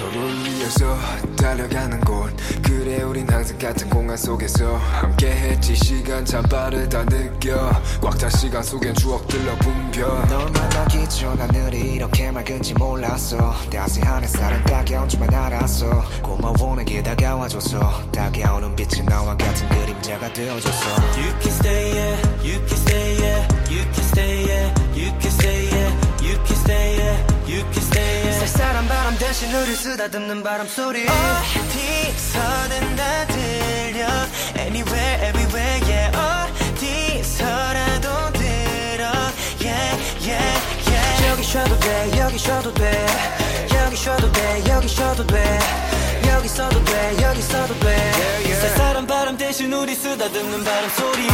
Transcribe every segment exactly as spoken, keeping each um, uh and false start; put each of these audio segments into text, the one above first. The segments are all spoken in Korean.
서로를 위해서 달려가는 곳 그래 우린 항상 같은 공간 속에서 함께했지 시간 참 빠르다 느껴 꽉 찬 시간 속엔 추억들로 붐벼 널 만나기 전 하늘이 이렇게 맑은지 몰랐어 따스한 햇살은 따가운 줄만 알았어 고마워 내게 다가와줘서 다가오는 빛이 나와 같은 그림자가 되어줘서 You can stay yeah You can stay yeah You can stay yeah You can stay yeah You can stay yeah You can stay yeah 쌀쌀한 바람 대신 우릴 쓰다듬는 바람 소리 어디서든 다 들려 Anywhere everywhere yeah 어디서라도 들어 Yeah yeah yeah 여기 쉬어도 돼 여기 쉬어도 돼 여기 쉬어도 돼 여기 쉬어도 돼 여기 있어도 돼 여기 있어도 돼 yeah, yeah. 쌀쌀한 바람 대신 우리 쓰다듬는 바람 소리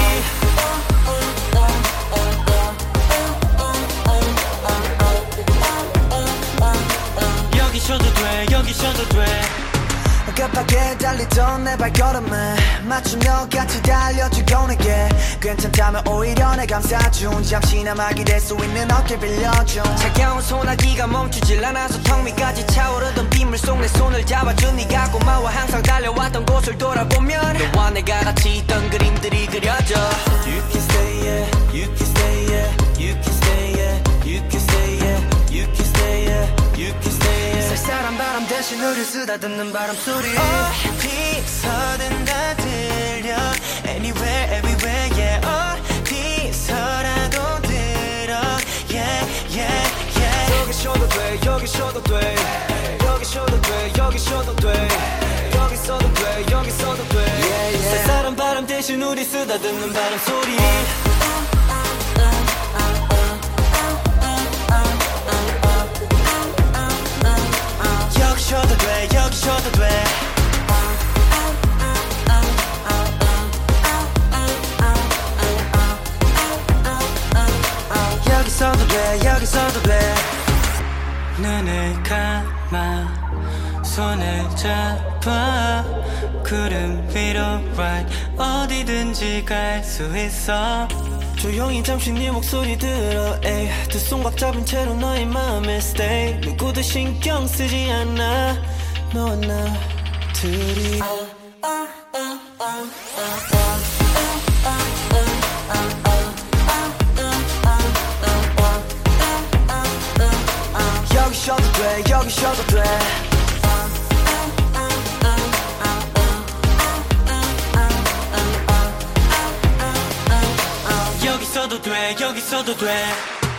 여기 쉬어도 돼 여기 쉬어도 돼 급하게 달리던 내 발걸음을 맞추며 같이 달려주고 내게 괜찮다면 오히려 내 감싸준 잠시나마 기댈 수 있는 어깨 빌려줘 차가운 소나기가 멈추질 않아서 턱 밑까지 차오르던 빗물 속 내 손을 잡아준 네가 고마워 항상 달려왔던 곳을 돌아보면 너와 내가 같이 있던 그림들이 그려져 You can stay yeah You can stay yeah You can stay yeah You can stay yeah You can stay yeah You can stay yeah 쌀쌀한 바람 대신 우릴 쓰다듬는 바람 소리 어디서든 다 들려 Anywhere everywhere yeah 어디서라도 들어 Yeah yeah yeah 여기 쉬어도 돼 여기 쉬어도 돼 여기 쉬어도 돼 여기 쉬어도 돼 여기 있어도 돼 여기 있어도 돼 yeah, yeah. 쌀쌀한 바람 대신 우리 쓰다듬는 바람 소리 여기 쉬어도 돼 여기 쉬어도 돼 여기 있어도 돼 여기 있어도 돼 눈을 감아 손을 잡아 구름 위로 right 어디든지 갈 수 있어 조용히 잠시 네 목소리 들어 에이 두 손 꽉 잡은 채로 너의 마음에 stay 누구도 신경 쓰지 않아 너와 나 둘이 여기 쉬어도 돼 여기 쉬어도 돼 여기 있어도 돼 여기 있어도 돼